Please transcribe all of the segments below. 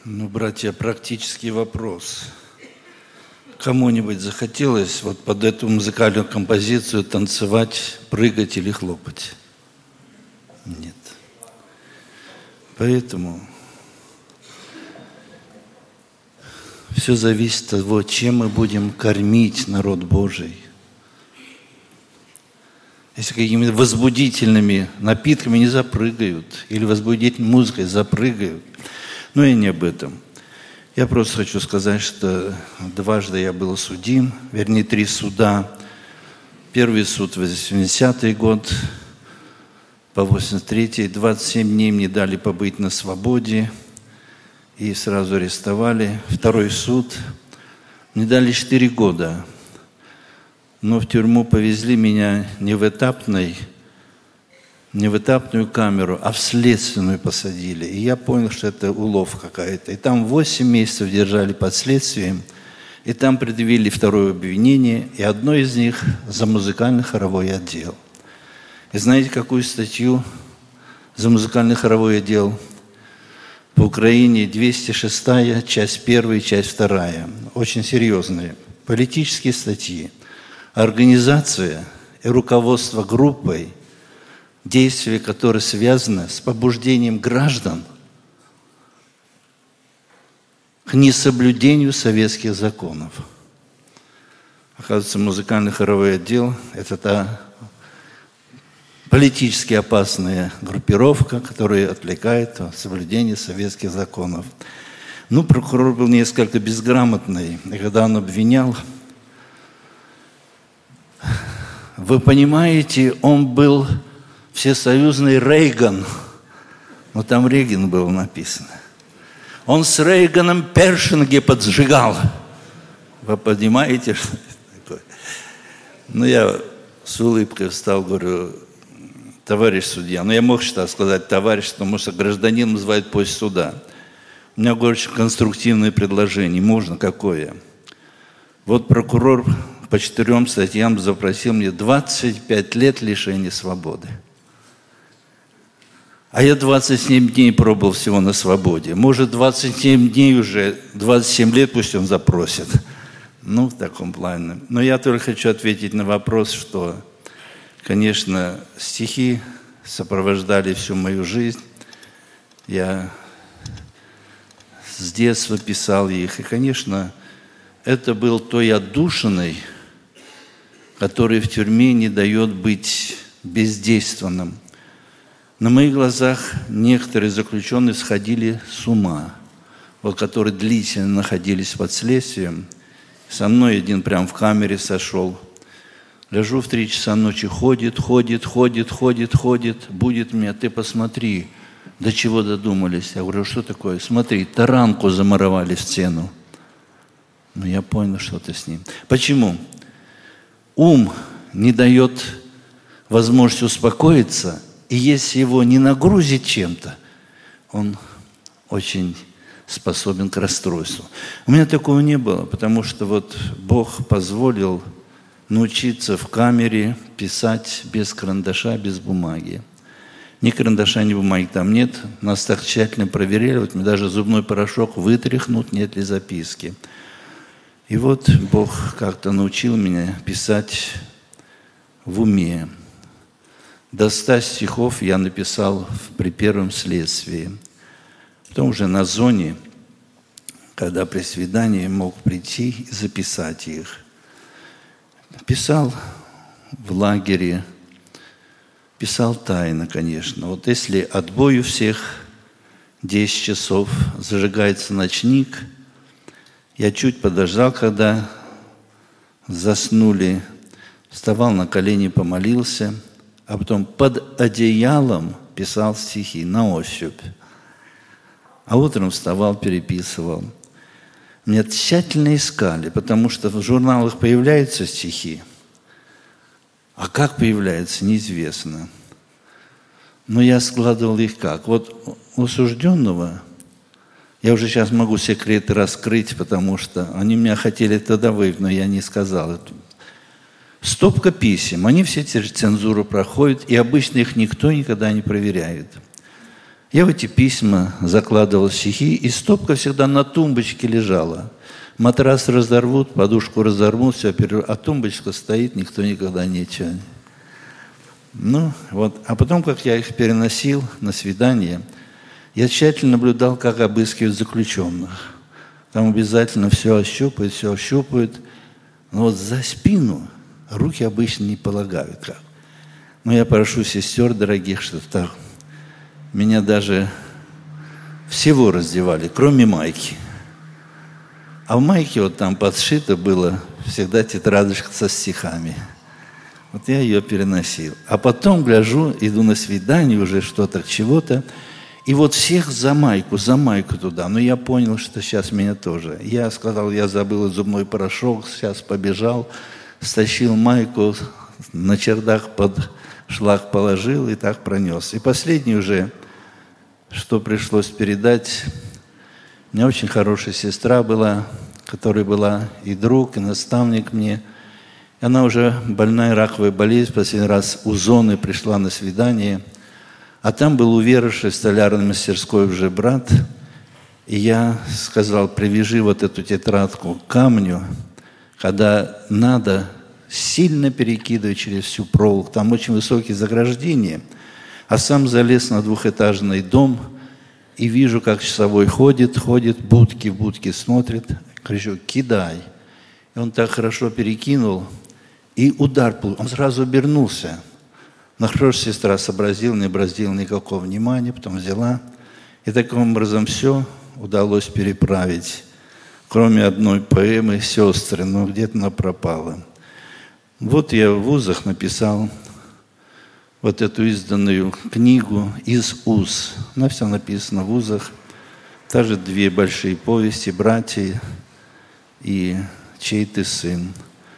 Ну, братья, практический вопрос. Кому-нибудь захотелось вот под эту музыкальную композицию танцевать, прыгать или хлопать? Нет. Поэтому все зависит от того, чем мы будем кормить народ Божий. Если какими-то возбудительными напитками не запрыгают, или возбудительной музыкой запрыгают, но и не об этом. Я просто хочу сказать, что дважды я был судим, вернее, 3 суда. Первый суд в 80-й год, по 83-й, 27 дней мне дали побыть на свободе и сразу арестовали. Второй суд мне дали 4 года, но в тюрьму повезли меня не в этапную камеру, а в следственную посадили. И я понял, что это улов какая-то. И там 8 месяцев держали под следствием. И там предъявили 2-е обвинение. И одно из них за музыкально-хоровой отдел. И знаете, какую статью за музыкально-хоровой отдел? По Украине 206-я, часть 1, часть 2. Очень серьезные. Политические статьи. Организация и руководство группой, действия, которые связаны с побуждением граждан к несоблюдению советских законов. Оказывается, музыкальный хоровой отдел – это та политически опасная группировка, которая отвлекает от соблюдения советских законов. Ну, прокурор был несколько безграмотный, и когда он обвинял, вы понимаете, он был всесоюзный Рейган, но там Рейган было написано. Он с Рейганом Першинги поджигал. Вы понимаете, что это такое? Ну, я с улыбкой встал, говорю, товарищ судья. Ну, я мог что сказать товарищ, потому что гражданин называют после суда. У меня, говорю, очень конструктивное предложение. Можно какое? Вот прокурор по 4 статьям запросил мне 25 лет лишения свободы. А я 27 дней пробыл всего на свободе. Может, 27 дней уже, 27 лет пусть он запросит. Ну, в таком плане. Но я только хочу ответить на вопрос, что, конечно, стихи сопровождали всю мою жизнь. Я с детства писал их. И, конечно, это был той отдушиной, который в тюрьме не дает быть бездейственным. На моих глазах некоторые заключенные сходили с ума, вот, которые длительно находились под следствием. Со мной один прям в камере сошел. Лежу в 3 часа ночи, ходит, будет меня, ты посмотри, до чего додумались. Я говорю, что такое? Смотри, таранку замуровали в стену. Ну, я понял, что-то с ним. Почему? Ум не дает возможности успокоиться, и если его не нагрузить чем-то, он очень способен к расстройству. У меня такого не было, потому что вот Бог позволил научиться в камере писать без карандаша, без бумаги. Ни карандаша, ни бумаги там нет. Нас так тщательно проверяли, вот даже зубной порошок вытряхнут, нет ли записки. И вот Бог как-то научил меня писать в уме. До 100 стихов я написал при первом следствии. Потом уже на зоне, когда при свидании мог прийти и записать их. Писал в лагере, писал тайно, конечно. Вот если отбой у всех 10 часов, зажигается ночник, я чуть подождал, когда заснули, вставал на колени, помолился, а потом под одеялом писал стихи на ощупь. А утром вставал, переписывал. Меня тщательно искали, потому что в журналах появляются стихи, а как появляются, неизвестно. Но я складывал их как? Вот у осужденного, я уже сейчас могу секреты раскрыть, потому что они меня хотели тогда выявить, но я не сказал это. Стопка писем, они все цензуру проходят, и обычно их никто никогда не проверяет. Я в эти письма закладывал стихи, и стопка всегда на тумбочке лежала. Матрас разорвут, подушку разорвут, все, а тумбочка стоит, никто никогда ничего. Ну, вот. А потом, как я их переносил на свидание, я тщательно наблюдал, как обыскивают заключенных. Там обязательно все ощупают. Но вот за спину руки обычно не полагают. Как. Но я прошу сестер дорогих, что так. Меня даже всего раздевали, кроме майки. А в майке вот там подшито было всегда тетрадочка со стихами. Вот я ее переносил. А потом, гляжу, иду на свидание, уже что-то, чего-то. И вот всех за майку туда. Но я понял, что сейчас меня тоже. Я сказал, я забыл зубной порошок, сейчас побежал, стащил майку, на чердак под шлак положил и так пронес. И последний уже, что пришлось передать, у меня очень хорошая сестра была, которая была и друг, и наставник мне. Она уже больная раковой болезнью, последний раз у зоны пришла на свидание. А там был уверовавший в столярной мастерской уже брат. И я сказал, привяжи вот эту тетрадку к камню, когда надо, сильно перекидывать через всю проволоку. Там очень высокие заграждения. А сам залез на двухэтажный дом и вижу, как часовой ходит, будки смотрит. Кричу, кидай. И он так хорошо перекинул, и удар получил. Он сразу обернулся. Но хорошая сестра сообразила, не обратила никакого внимания, потом взяла. И таким образом все удалось переправить. Кроме одной поэмы «Сестры», но где-то она пропала. Вот я в вузах написал вот эту изданную книгу «Из уз». Она вся написана в вузах. Также 2 большие повести «Братья» и «Чей ты сын».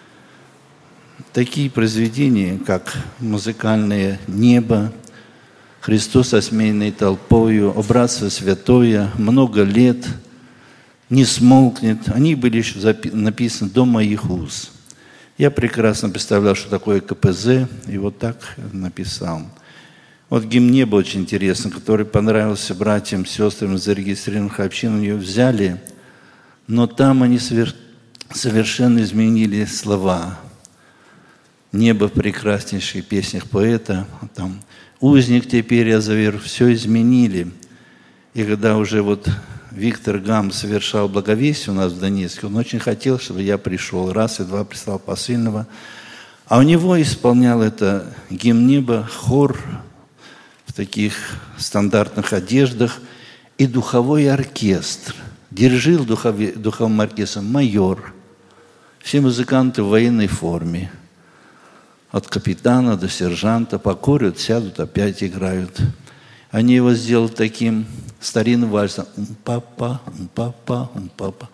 Такие произведения, как музыкальное «Небо», «Христос осмеянный толпою», «О братство святое», «Много лет», «Не смолкнет», они были еще написаны до моих уз. Я прекрасно представлял, что такое КПЗ, и вот так написал. Вот гимн «Небо» очень интересный, который понравился братьям, сестрам из зарегистрированных общин, ее взяли, но там они совершенно изменили слова. «Небо» в прекраснейших песнях поэта, там «Узник теперь я заверх», все изменили. И когда уже вот Виктор Гам совершал благовестие у нас в Донецке, он очень хотел, чтобы я пришел. Раз и два прислал посыльного. А у него исполнял это гимн «Небо», хор в таких стандартных одеждах и духовой оркестр. Дирижил духовым оркестром майор. Все музыканты в военной форме. От капитана до сержанта покорят, сядут, опять играют. Они его сделали таким старинным вальсом. Ум-папа, ум-папа, ум-папа,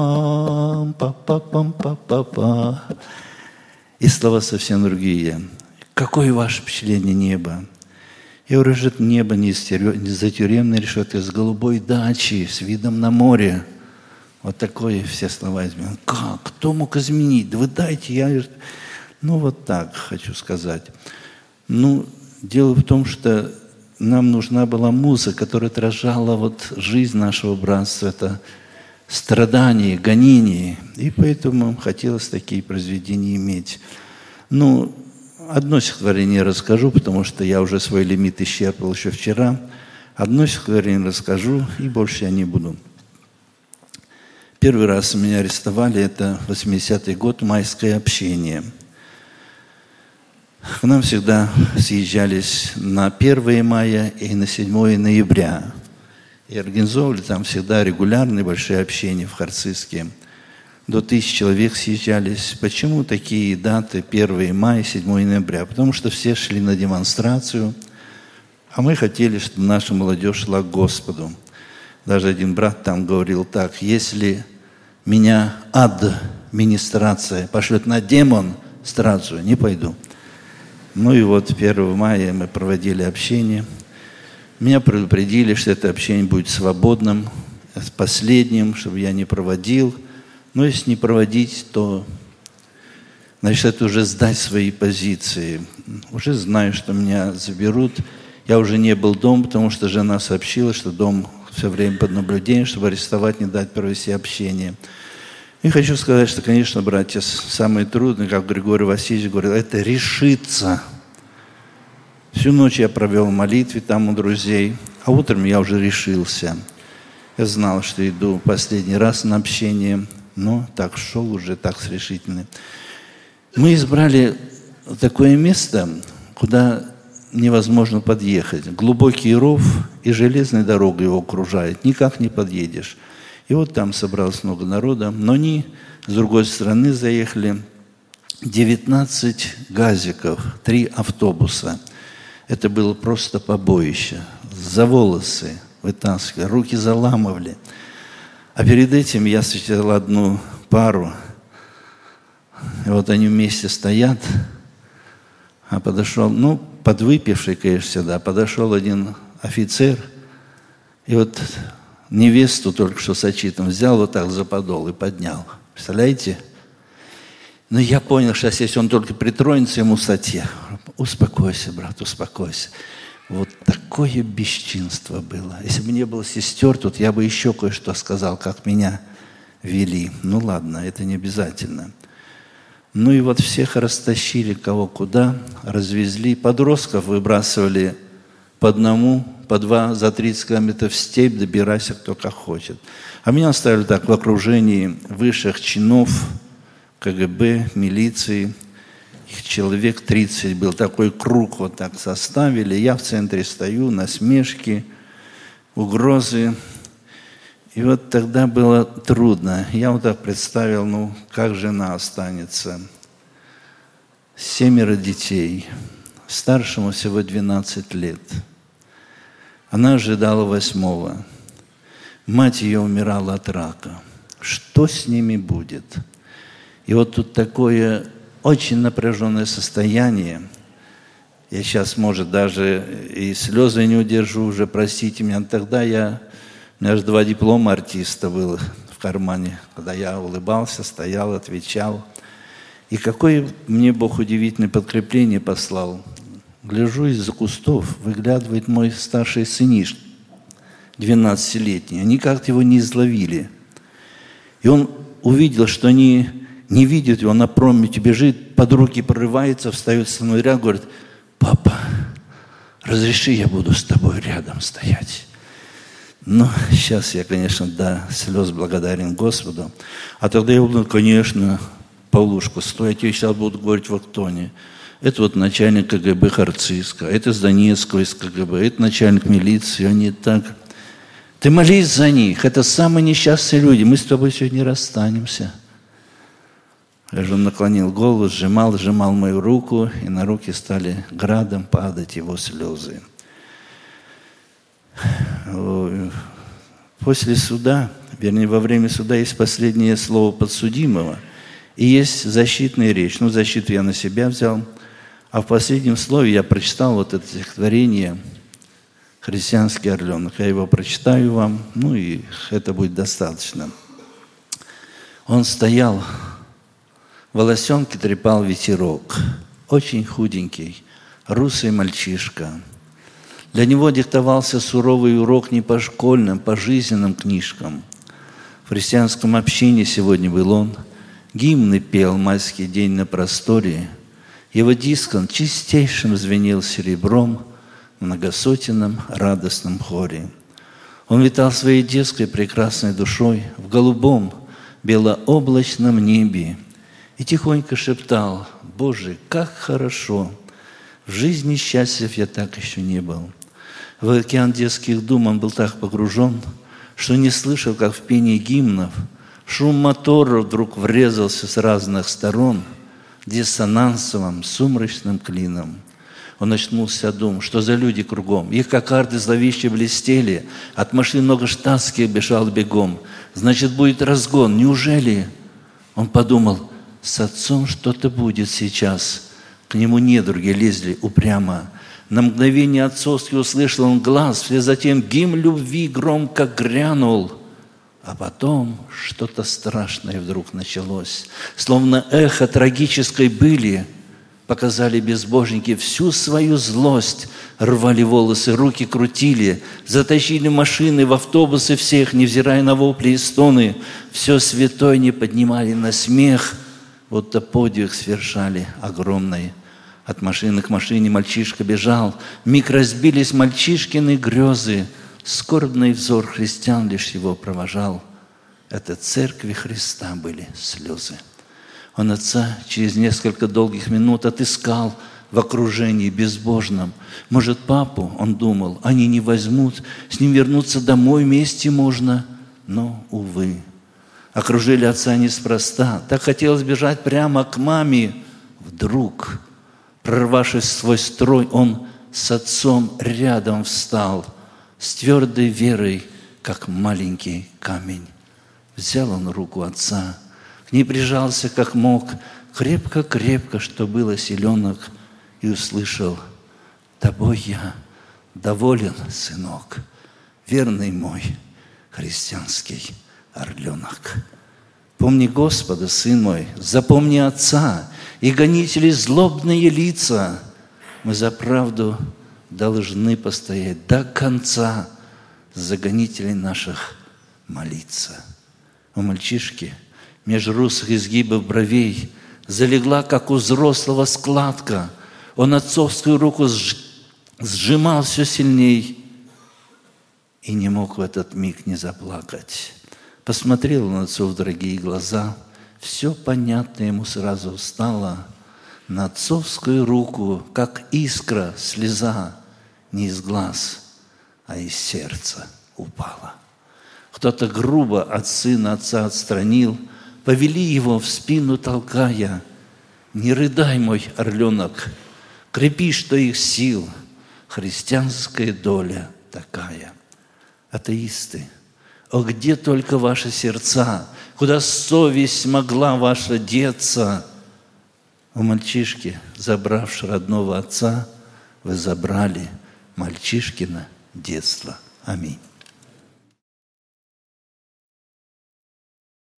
пам-па-па-пам-па-па-па. И слова совсем другие. Какое ваше впечатление неба? Я говорю, что это небо не за тюремной решеткой, а с голубой дачи, с видом на море. Вот такое все слова изменил. Как? Кто мог изменить? Да вы дайте, я... Ну, вот так хочу сказать. Ну, дело в том, что нам нужна была музыка, которая отражала вот жизнь нашего братства, это страдания, гонения. И поэтому хотелось такие произведения иметь. Ну, одно стихотворение расскажу, потому что я уже свой лимит исчерпал еще вчера. Одно стихотворение расскажу, и больше я не буду. Первый раз меня арестовали, это 80-й год, майское общение. К нам всегда съезжались на 1 мая и на 7 ноября. И организовывали там всегда регулярные большие общения в Харциске. До 1000 человек съезжались. Почему такие даты 1 мая, 7 ноября? Потому что все шли на демонстрацию, а мы хотели, чтобы наша молодежь шла к Господу. Даже один брат там говорил так: если меня администрация пошлет на демонстрацию, не пойду. Ну и вот 1 мая мы проводили общение. Меня предупредили, что это общение будет свободным, последним, чтобы я не проводил. Но если не проводить, то, значит, это уже сдать свои позиции. Уже знаю, что меня заберут. Я уже не был дома, потому что жена сообщила, что дом все время под наблюдением, чтобы арестовать, не дать провести общение. И хочу сказать, что, конечно, братья, самое трудное, как Григорий Васильевич говорил, это решиться. Всю ночь я провел в молитве там у друзей, а утром я уже решился. Я знал, что иду последний раз на общение, но так шел уже так с решительной. Мы избрали такое место, куда невозможно подъехать. Глубокий ров, и железная дорога его окружает. Никак не подъедешь. И вот там собралось много народа. Но они с другой стороны заехали. 19 газиков, 3 автобуса. Это было просто побоище. За волосы вытаскивали, руки заламывали. А перед этим я встретил одну пару. И вот они вместе стоят. А подошел, подвыпивший, конечно, всегда, подошел один офицер, и вот невесту только что с очитом взял вот так за подол и поднял. Представляете? Но я понял, что если он только притронется ему статья, успокойся, брат, успокойся. Вот такое бесчинство было. Если бы не было сестер, тут я бы еще кое-что сказал, как меня вели. Ну ладно, это не обязательно. Ну и вот всех растащили, кого куда, развезли. Подростков выбрасывали по одному, по два за 30 километров в степь, добирайся кто как хочет. А меня оставили так в окружении высших чинов КГБ, милиции. Их человек 30 был. Такой круг вот так составили. Я в центре стою, насмешки, угрозы. И вот тогда было трудно. Я вот так представил, как жена останется. 7 детей. Старшему всего 12 лет. Она ожидала 8-го. Мать ее умирала от рака. Что с ними будет? И вот тут такое очень напряженное состояние. Я сейчас, может, даже и слезы не удержу уже, простите меня. Тогда у меня же 2 диплома артиста было в кармане, когда я улыбался, стоял, отвечал. И какое мне Бог удивительное подкрепление послал. Гляжу из-за кустов, выглядывает мой старший сыниш, 12-летний. Они как-то его не изловили. И он увидел, что они не видят его, на промете бежит, под руки прорывается, встает со мной рядом, говорит: папа, разреши, я буду с тобой рядом стоять. Сейчас я, конечно, до слез благодарен Господу. А тогда я буду, конечно, Павлушку, стой, я тебе сейчас буду говорить в Актоне. Это вот начальник КГБ Харциска, это с Донецкого из КГБ, это начальник милиции, они так. Ты молись за них, это самые несчастные люди, мы с тобой сегодня расстанемся. Я же наклонил голову, сжимал мою руку, и на руки стали градом падать его слезы. После суда, вернее, во время суда есть последнее слово подсудимого и есть защитная речь. Защиту я на себя взял. А в последнем слове я прочитал вот это стихотворение «Христианский орленок». Я его прочитаю вам, и это будет достаточно. Он стоял, волосенки трепал ветерок, очень худенький, русый мальчишка. Для него диктовался суровый урок не по школьным, по жизненным книжкам. В христианском общении сегодня был он. Гимны пел майский день на просторе. Его дискон чистейшим звенел серебром в многосотенном радостном хоре. Он витал своей детской прекрасной душой в голубом белооблачном небе и тихонько шептал: «Боже, как хорошо! В жизни счастлив я так еще не был». В океан детских дум он был так погружен, что не слышал, как в пении гимнов шум мотора вдруг врезался с разных сторон диссонансовым сумрачным клином. Он очнулся от дум, что за люди кругом. Их кокарды зловеще блестели, от машин много штатских бежал бегом. Значит, будет разгон. Неужели? Он подумал, с отцом что-то будет сейчас. К нему недруги лезли упрямо. На мгновение отцовский услышал он глаз, вслед за тем гимн любви громко грянул. А потом что-то страшное вдруг началось. Словно эхо трагической были, показали безбожники всю свою злость, рвали волосы, руки крутили, затащили машины в автобусы всех, невзирая на вопли и стоны, все святое не поднимали на смех, будто подвиг совершали огромный. От машины к машине мальчишка бежал, вмиг разбились мальчишкины грезы, скорбный взор христиан лишь его провожал. Это церкви Христа были слезы. Он отца через несколько долгих минут отыскал в окружении безбожном. Может, папу, он думал, они не возьмут, с ним вернуться домой вместе можно. Но, увы, окружили отца неспроста. Так хотелось бежать прямо к маме. Вдруг, прорвавшись в свой строй, он с отцом рядом встал, с твердой верой, как маленький камень. Взял он руку отца, к ней прижался, как мог, крепко-крепко, что было силенок, и услышал: «Тобой я доволен, сынок, верный мой христианский орленок». Помни Господа, сын мой, запомни отца и гонители злобные лица. Мы за правду должны постоять до конца, за гонителей наших молиться. У мальчишки меж русых изгибов бровей залегла, как у взрослого, складка. Он отцовскую руку сжимал все сильней и не мог в этот миг не заплакать. Посмотрел он отцу в дорогие глаза, все понятно ему сразу стало. На отцовскую руку, как искра, слеза, не из глаз, а из сердца упала. Кто-то грубо от сына отца отстранил, повели его в спину толкая: «Не рыдай, мой орленок, крепи, что их сил, христианская доля такая». Атеисты, о, где только ваши сердца, куда совесть могла ваша деться? У мальчишки, забравши родного отца, вы забрали мальчишкино детство. Аминь.